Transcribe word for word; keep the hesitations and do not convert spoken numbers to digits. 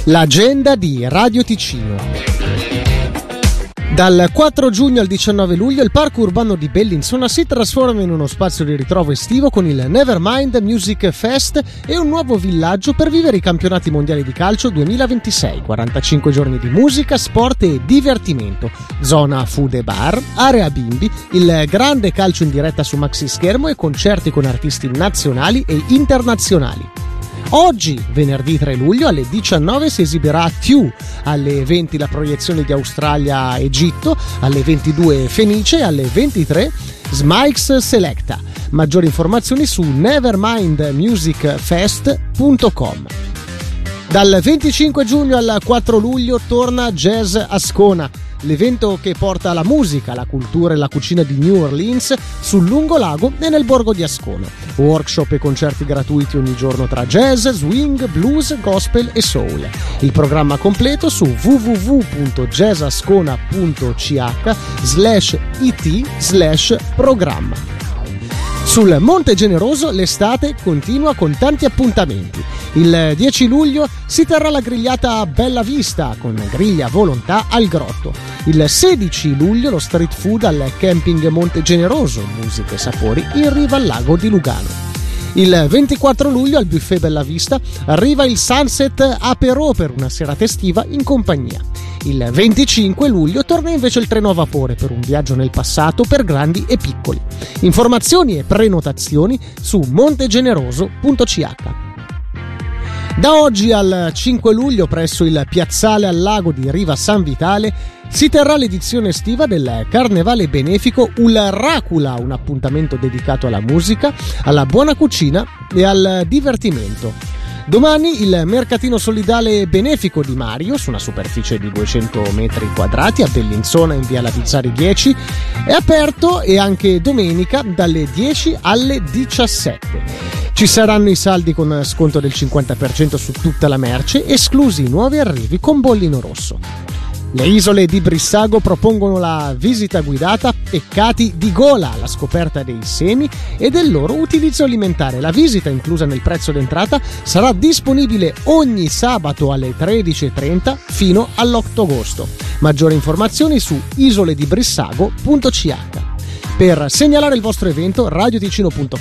L'agenda di Radio Ticino. Dal quattro giugno al diciannove luglio il parco urbano di Bellinzona si trasforma in uno spazio di ritrovo estivo con il Nevermind Music Fest e un nuovo villaggio per vivere i campionati mondiali di calcio duemilaventisei. quarantacinque giorni di musica, sport e divertimento, zona food e bar, area bimbi, il grande calcio in diretta su maxi schermo e concerti con artisti nazionali e internazionali. Oggi, venerdì tre luglio, alle diciannove si esibirà Tew, alle venti la proiezione di Australia-Egitto, alle ventidue Fenice e alle ventitré Smikes Selecta. Maggiori informazioni su nevermind music fest punto com. Dal venticinque giugno al quattro luglio torna Jazz Ascona, l'evento che porta la musica, la cultura e la cucina di New Orleans sul lungolago e nel borgo di Ascona. Workshop e concerti gratuiti ogni giorno tra jazz, swing, blues, gospel e soul. Il programma completo su www punto jazzascona punto ch slash it slash programma. Sul Monte Generoso l'estate continua con tanti appuntamenti. Il dieci luglio si terrà la grigliata Bella Vista con griglia volontà al Grotto. Il sedici luglio lo street food al camping Monte Generoso, musica e sapori in riva al lago di Lugano. Il ventiquattro luglio al buffet Bella Vista arriva il Sunset Aperò per una serata estiva in compagnia. Il venticinque luglio torna invece il treno a vapore per un viaggio nel passato per grandi e piccoli. Informazioni e prenotazioni su montegeneroso punto c h. Da oggi al cinque luglio presso il piazzale al lago di Riva San Vitale si terrà l'edizione estiva del Carnevale benefico Ulracula, un appuntamento dedicato alla musica, alla buona cucina e al divertimento. Domani il mercatino solidale benefico di Mario, su una superficie di duecento metri quadrati a Bellinzona in via Lavizzari dieci, è aperto e anche domenica dalle dieci alle diciassette. Ci saranno i saldi con sconto del cinquanta per cento su tutta la merce, esclusi i nuovi arrivi con bollino rosso. Le isole di Brissago propongono la visita guidata Peccati di gola, alla scoperta dei semi e del loro utilizzo alimentare. La visita, inclusa nel prezzo d'entrata, sarà disponibile ogni sabato alle tredici e trenta fino all'otto agosto. Maggiori informazioni su isoledibrissago punto c h. Per segnalare il vostro evento, radioticino punto com